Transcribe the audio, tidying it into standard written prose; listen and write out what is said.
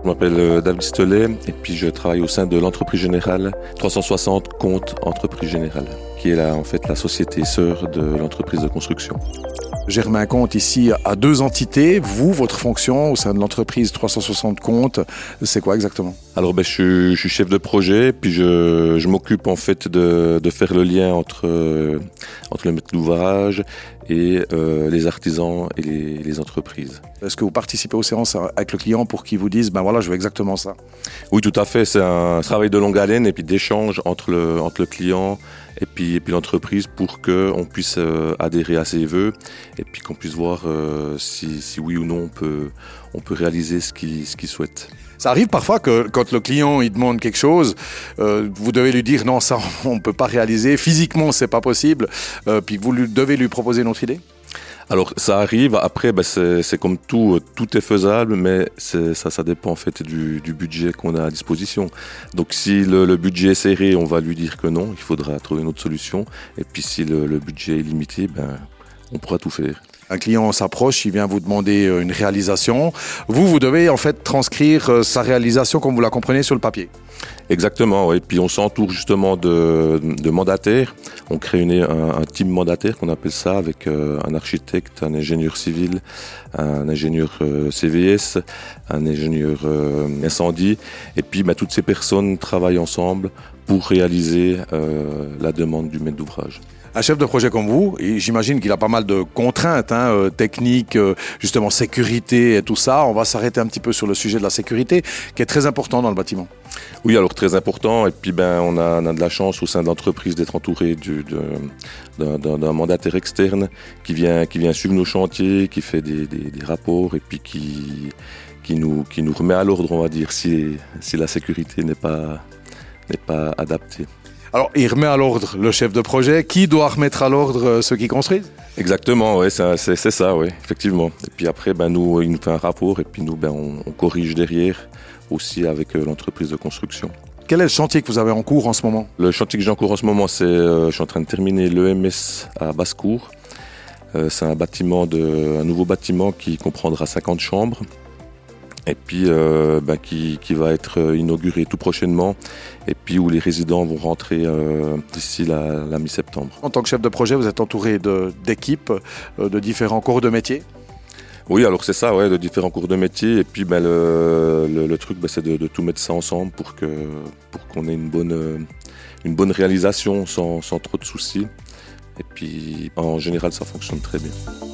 Je m'appelle David Stollet et puis je travaille au sein de l'entreprise générale 360 Compte Entreprise Générale, qui est en fait la société sœur de l'entreprise de construction. Germain Comte ici a 2 entités. Vous, votre fonction au sein de l'entreprise 360 Compte, c'est quoi exactement? Alors je suis chef de projet, puis je m'occupe en fait de faire le lien entre le maître d'ouvrage et les artisans et les entreprises. Est-ce que vous participez aux séances avec le client pour qu'il vous dise ben voilà, je veux exactement ça? Oui, tout à fait. C'est un travail de longue haleine et puis d'échange entre le client et puis l'entreprise pour qu'on puisse adhérer à ses vœux et puis qu'on puisse voir si oui ou non on peut réaliser ce qu'il souhaite. Ça arrive parfois que quand le client il demande quelque chose, vous devez lui dire non, ça on ne peut pas réaliser, physiquement c'est pas possible, puis vous devez lui proposer une autre idée? Alors ça arrive, après c'est comme tout est faisable, mais ça dépend en fait du budget qu'on a à disposition. Donc si le budget est serré, on va lui dire que non, il faudra trouver une autre solution. Et puis si le budget est limité, on pourra tout faire. Un client s'approche, il vient vous demander une réalisation. Vous devez en fait transcrire sa réalisation comme vous la comprenez sur le papier. Exactement, et puis on s'entoure justement de mandataires. On crée un team mandataire qu'on appelle ça, avec un architecte, un ingénieur civil, un ingénieur CVS, un ingénieur incendie. Et puis toutes ces personnes travaillent ensemble pour réaliser la demande du maître d'ouvrage. Un chef de projet comme vous, j'imagine qu'il a pas mal de contraintes techniques, justement sécurité et tout ça. On va s'arrêter un petit peu sur le sujet de la sécurité, qui est très important dans le bâtiment. Oui, alors très important. Et puis on a de la chance au sein de l'entreprise d'être entouré d'un mandataire externe qui vient suivre nos chantiers, qui fait des rapports et puis qui nous remet à l'ordre, on va dire, si la sécurité n'est pas adaptée. Alors, il remet à l'ordre le chef de projet. Qui doit remettre à l'ordre ceux qui construisent? Exactement, oui, c'est ça, oui, effectivement. Et puis après, nous, il nous fait un rapport et puis nous, on corrige derrière aussi avec l'entreprise de construction. Quel est le chantier que vous avez en cours en ce moment? Le chantier que j'ai en cours en ce moment, je suis en train de terminer l'EMS à Basse-Cour. C'est un nouveau bâtiment qui comprendra 50 chambres. Et puis qui va être inauguré tout prochainement et puis où les résidents vont rentrer d'ici la mi-septembre. En tant que chef de projet, vous êtes entouré d'équipes, de différents corps de métier? Oui, alors c'est ça, ouais, de différents cours de métier et puis le truc c'est de tout mettre ça ensemble pour qu'on ait une bonne réalisation sans trop de soucis et puis en général ça fonctionne très bien.